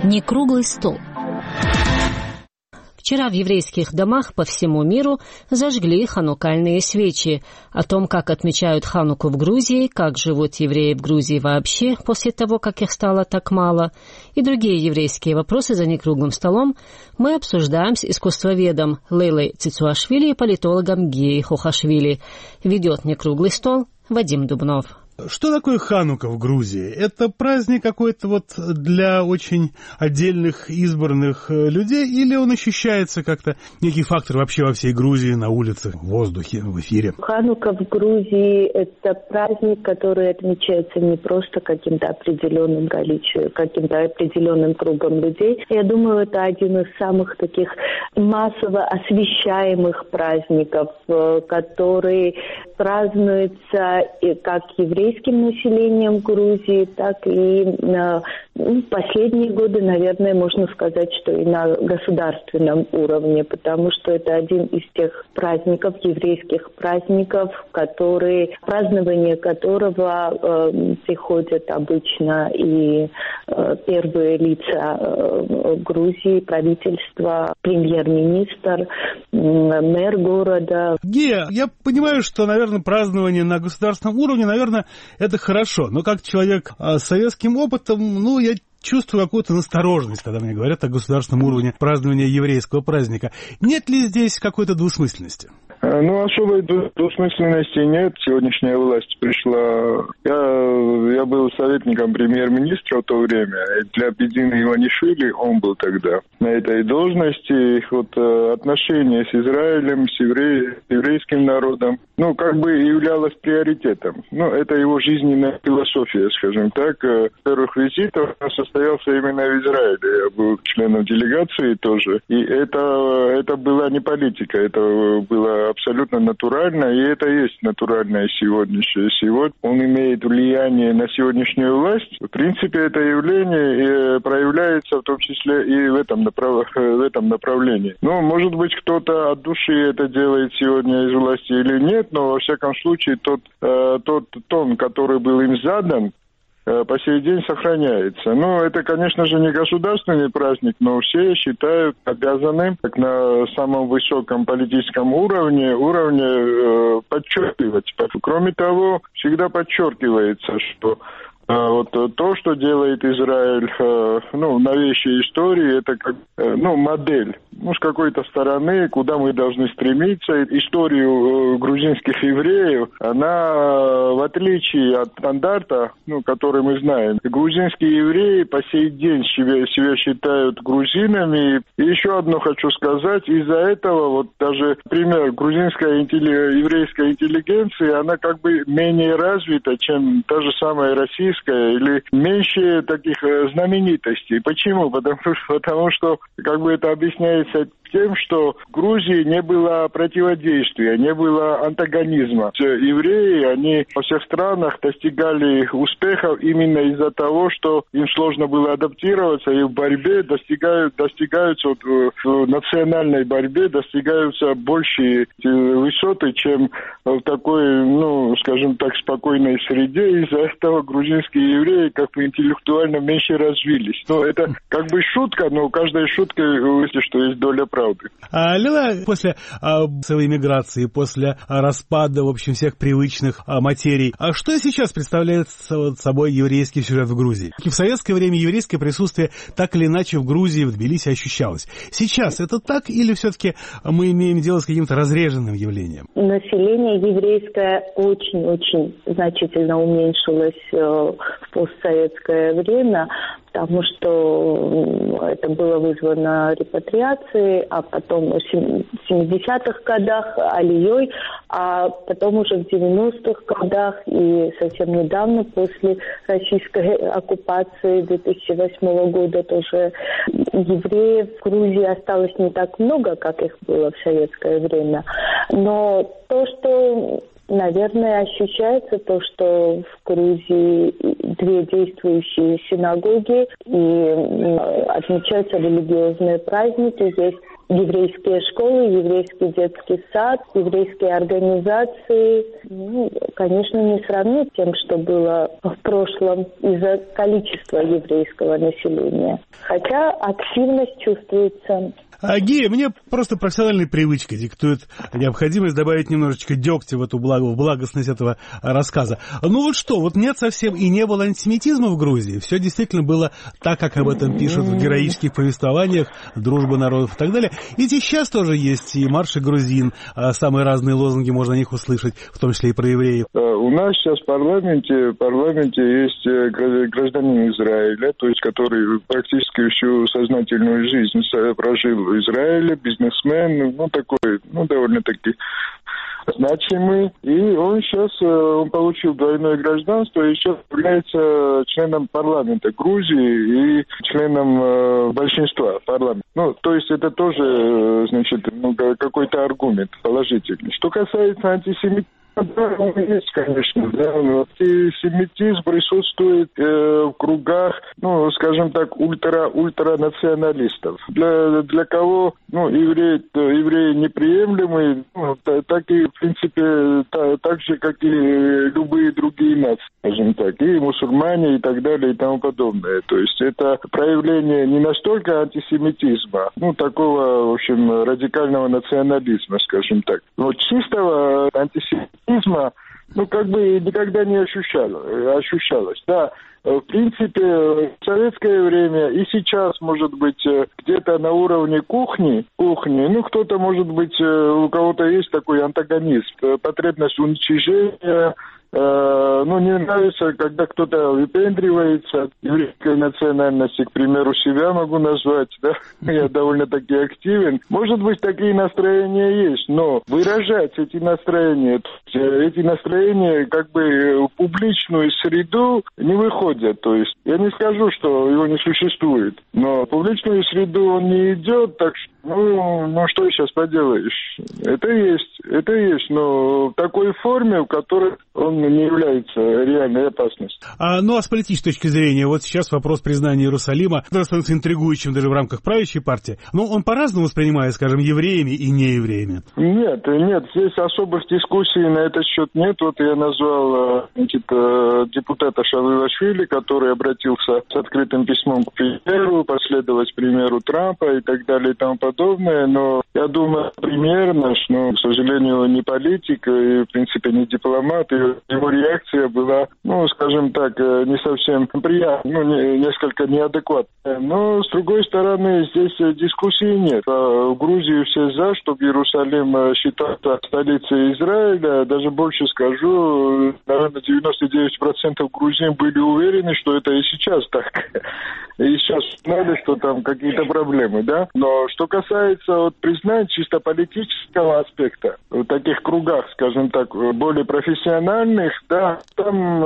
Не круглый стол. Вчера в еврейских домах по всему миру зажгли ханукальные свечи. О том, как отмечают Хануку в Грузии, как живут евреи в Грузии вообще после того, как их стало так мало, и другие еврейские вопросы за некруглым столом мы обсуждаем с искусствоведом Лейлой Цицуашвили и политологом Гией Хохашвили. Ведет некруглый стол Вадим Дубнов. Что такое Ханука в Грузии? Это праздник какой-то вот для очень отдельных избранных людей, или он ощущается как-то некий фактор вообще во всей Грузии, на улицах, в воздухе, в эфире? Ханука в Грузии – это праздник, который отмечается не просто каким-то определенным количеством, каким-то определенным кругом людей. Я думаю, это один из самых таких массово освещаемых праздников, который празднуется как еврейским населением Грузии, так и в последние годы, наверное, можно сказать, что и на государственном уровне, потому что это один из тех праздников, еврейских праздников, празднование которого приходят обычно и первые лица Грузии, правительство, премьер-министр, мэр города. Гея, я понимаю, что, наверное, празднование на государственном уровне, наверное, это хорошо, но как человек с советским опытом, я чувствую какую-то настороженность, когда мне говорят о государственном уровне празднования еврейского праздника. Нет ли здесь какой-то двусмысленности? Особой двусмысленности нет. Сегодняшняя власть пришла. Я был советником премьер-министра в то время. Для Бедины Иванишвили он был тогда на этой должности. Отношения с Израилем, с еврейским народом, являлось приоритетом. Это его жизненная философия, скажем так. Первых визитов состоялся именно в Израиле. Я был членом делегации тоже. И это была не политика, это было абсолютно натурально, и это и есть натуральное сегодняшнее. Сегодня он имеет влияние на сегодняшнюю власть. В принципе, это явление проявляется в том числе и в этом направлении. Может быть, кто-то от души это делает сегодня из власти или нет, но во всяком случае тот тон, который был им задан, по сей день сохраняется. Это, конечно же, не государственный праздник, но все считают обязанным на самом высоком политическом уровне подчеркивать. Кроме того, всегда подчеркивается, что то, что делает Израиль в новейшей истории, это как модель. С какой-то стороны, куда мы должны стремиться. Историю грузинских евреев, она, в отличие от стандарта, который мы знаем, грузинские евреи по сей день себя считают грузинами. И еще одно хочу сказать. Из-за этого, даже, например, грузинская еврейская интеллигенция, она менее развита, чем та же самая российская, или меньше таких знаменитостей. Почему? Потому что это объясняется тем, что в Грузии не было противодействия, не было антагонизма. Евреи, они во всех странах достигали успехов именно из-за того, что им сложно было адаптироваться, и в борьбе достигаются в национальной борьбе достигаются большие высоты, чем в такой, скажем так, спокойной среде. Из-за этого грузинские евреи интеллектуально меньше развились. Это шутка, но у каждой шутки, если что, есть доля правды. Лила, после своей миграции, после распада, в общем, всех привычных материй, что сейчас представляет собой еврейский сюжет в Грузии? В советское время еврейское присутствие так или иначе в Грузии, в Тбилиси ощущалось. Сейчас это так или все-таки мы имеем дело с каким-то разреженным явлением? Население еврейское очень-очень значительно уменьшилось в постсоветское время, потому что это было вызвано репатриацией, а потом в 70-х годах алией, а потом уже в 90-х годах и совсем недавно, после российской оккупации 2008 года, тоже евреев в Грузии осталось не так много, как их было в советское время. Но то, что наверное, ощущается то, что в Грузии 2 действующие синагоги и отмечаются религиозные праздники. Есть еврейские школы, еврейский детский сад, еврейские организации. Конечно, не сравнить с тем, что было в прошлом из-за количества еврейского населения. Хотя активность чувствуется. Гея, мне просто профессиональная привычка диктует необходимость добавить немножечко дегтя в эту благостность этого рассказа. Вот что, нет совсем и не было антисемитизма в Грузии. Все действительно было так, как об этом пишут в героических повествованиях, дружба народов и так далее. Ведь и сейчас тоже есть и марши грузин, самые разные лозунги можно о них услышать, в том числе и про евреев. У нас сейчас в парламенте есть гражданин Израиля, то есть который практически всю сознательную жизнь прожил в Израиле, бизнесмен, такой, довольно-таки значимый. И он сейчас получил двойное гражданство и сейчас является членом парламента Грузии и членом большинства парламента. То есть это тоже, какой-то аргумент положительный. Что касается антисемитизма, да, он есть, конечно, да, но антисемитизм присутствует в кругах, скажем так, ультранационалистов. Для кого, евреи неприемлемые, так и, в принципе, так же, как и любые другие нации, скажем так, и мусульмане и так далее и тому подобное. То есть это проявление не настолько антисемитизма, такого, в общем, радикального национализма, скажем так, но чистого антисемитизма никогда не ощущалось. Да, в принципе, в советское время и сейчас, может быть, где-то на уровне кухни, кто-то, может быть, у кого-то есть такой антагонизм, потребность уничижения. Не нравится, когда кто-то выпендривается от еврейской национальности, к примеру, себя могу назвать, да, я довольно-таки активен. Может быть, такие настроения есть, но выражать эти настроения в публичную среду не выходят. То есть я не скажу, что его не существует, но в публичную среду он не идет, так что, что сейчас поделаешь? Это есть, но в такой форме, в которой он не является реальной опасностью. А с политической точки зрения, сейчас вопрос признания Иерусалима становится интригующим даже в рамках правящей партии. Но он по-разному воспринимает, скажем, евреями и неевреями. Нет, здесь особых дискуссий на этот счет нет. Я назвал депутата Шавлашвили, который обратился с открытым письмом к премьеру, последовать примеру Трампа и так далее и тому подобное. Но я думаю, премьер наш, к сожалению, не политик и, в принципе, не дипломат. Его реакция была, скажем так, не совсем приятная, несколько неадекватная. Но, с другой стороны, здесь дискуссий нет. В Грузии все за, чтобы Иерусалим считался столицей Израиля. Даже больше скажу, наверное, 99% грузин были уверены, что это и сейчас так. И сейчас знали, что там какие-то проблемы, да? Но что касается признания чисто политического аспекта, в таких кругах, скажем так, более профессиональных, да, там,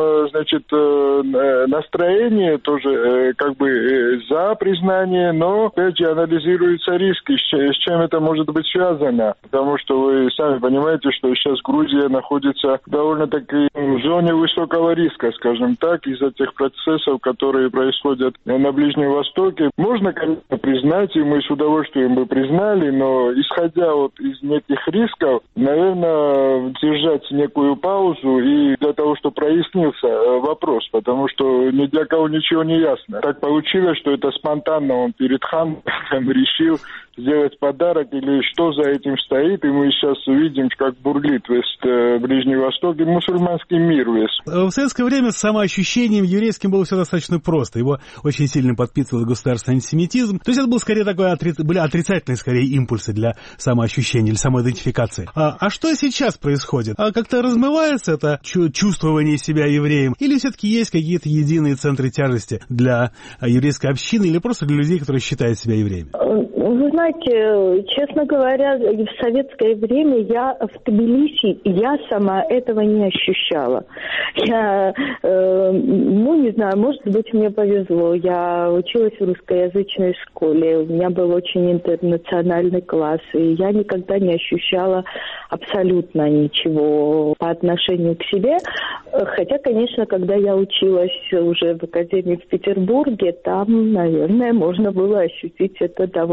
настроение тоже за признание, но, опять же, анализируются риски, с чем это может быть связано. Потому что вы сами понимаете, что сейчас Грузия находится довольно-таки в зоне высокого риска, скажем так, из-за тех процессов, которые происходят на Ближнем Востоке. Можно, конечно, признать, и мы с удовольствием бы признали, но исходя из неких рисков, наверное, держать некую паузу и для того, чтобы прояснился вопрос, потому что ни для кого ничего не ясно. Так получилось, что это спонтанно он перед ханом решил сделать подарок или что за этим стоит, и мы сейчас увидим, как бурлит весь Ближний Восток и мусульманский мир весь. В советское время с самоощущением еврейским было все достаточно просто. Его очень сильно подпитывал государственный антисемитизм. То есть это был скорее были отрицательные скорее импульсы для самоощущения или самоидентификации. А что сейчас происходит? Как-то размывается это чувствование себя евреем? Или все-таки есть какие-то единые центры тяжести для еврейской общины или просто для людей, которые считают себя евреями? Вы знаете, честно говоря, в советское время в Тбилиси я сама этого не ощущала. Я, не знаю, может быть, мне повезло. Я училась в русскоязычной школе, у меня был очень интернациональный класс, и я никогда не ощущала абсолютно ничего по отношению к себе. Хотя, конечно, когда я училась уже в академии в Петербурге, там, наверное, можно было ощутить это довольно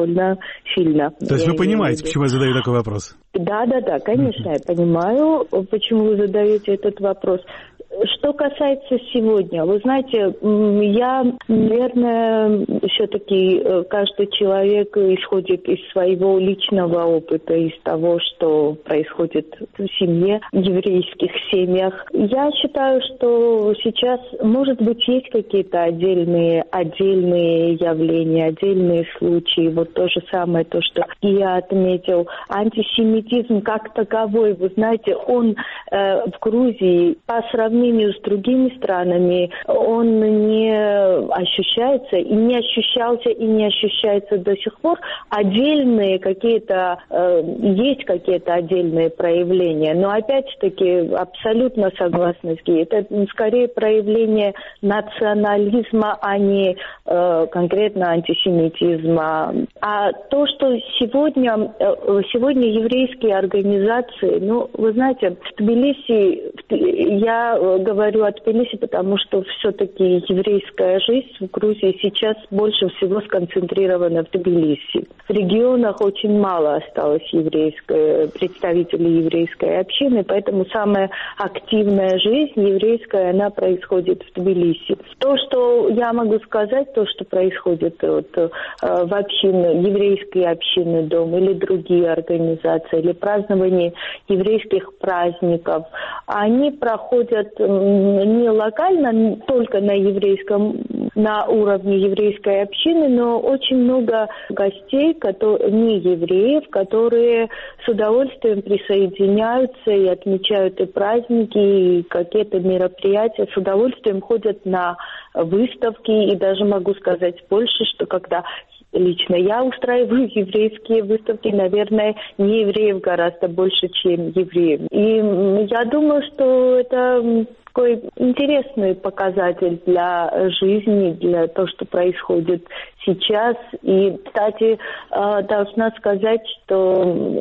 сильно. То есть вы понимаете, почему я задаю такой вопрос? Да, конечно, я понимаю, почему вы задаете этот вопрос. Что касается сегодня, вы знаете, я, наверное, все-таки каждый человек исходит из своего личного опыта, из того, что происходит в семье, в еврейских семьях. Я считаю, что сейчас, может быть, есть какие-то отдельные явления, отдельные случаи. Вот то же самое, то, что я отметил. Антисемитизм как таковой, вы знаете, он в Грузии по сравнению с другими странами, он не ощущается и не ощущался и не ощущается до сих пор. Отдельные какие-то, есть какие-то отдельные проявления, но опять-таки абсолютно согласна с Геей. Это скорее проявление национализма, а не конкретно антисемитизма. А то, что сегодня еврейские организации, вы знаете, в Тбилиси, я говорю о Тбилиси, потому что все-таки еврейская жизнь в Грузии сейчас больше всего сконцентрирована в Тбилиси. В регионах очень мало осталось представителей еврейской общины, поэтому самая активная жизнь еврейская, она происходит в Тбилиси. То, что я могу сказать, то, что происходит в общине, еврейской общины Дом или другие организации, или празднование еврейских праздников, они проходят не локально, только на уровне еврейской общины, но очень много гостей, не евреев, которые с удовольствием присоединяются и отмечают и праздники, и какие-то мероприятия, с удовольствием ходят на выставки, и даже могу сказать больше, что когда лично я устраиваю еврейские выставки, наверное, не евреев гораздо больше, чем евреев. И я думаю, что это такой интересный показатель для жизни, для того, что происходит сейчас. И, кстати, должна сказать, что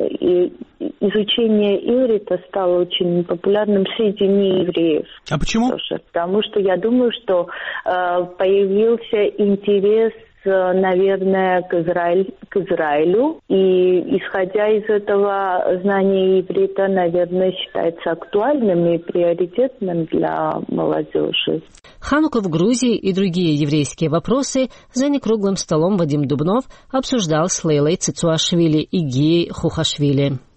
изучение иврита стало очень популярным среди неевреев. А почему? Тоже, потому что я думаю, что появился интерес, наверное, к Израилю. И, исходя из этого, знание иврита, наверное, считается актуальным и приоритетным для молодежи. Хануку в Грузии и другие еврейские вопросы за некруглым столом Вадим Дубнов обсуждал с Лейлой Цицуашвили и Гией Хухашвили.